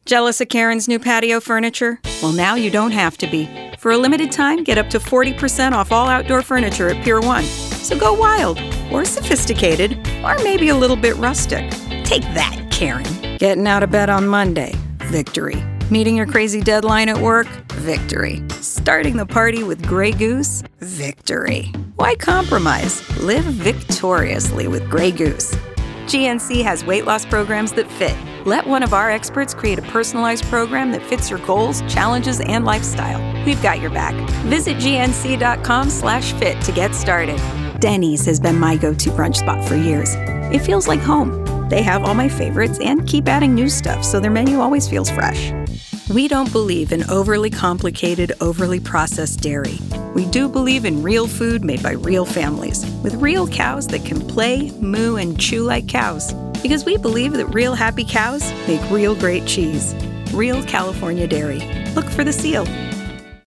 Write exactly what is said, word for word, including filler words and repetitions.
Jealous of Karen's new patio furniture? Well, now you don't have to be. For a limited time, get up to forty percent off all outdoor furniture at Pier one. So go wild, or sophisticated, or maybe a little bit rustic. Take that, Karen. Getting out of bed on Monday? Victory. Meeting your crazy deadline at work? Victory. Starting the party with Grey Goose? Victory. Why compromise? Live victoriously with Grey Goose. G N C has weight loss programs that fit. Let one of our experts create a personalized program that fits your goals, challenges, and lifestyle. We've got your back. Visit gnc.com slash fit to get started. Denny's has been my go-to brunch spot for years. It feels like home. They have all my favorites and keep adding new stuff, so their menu always feels fresh. We don't believe in overly complicated, overly processed dairy. We do believe in real food made by real families, with real cows that can play, moo, and chew like cows. Because we believe that real happy cows make real great cheese. Real California dairy. Look for the seal.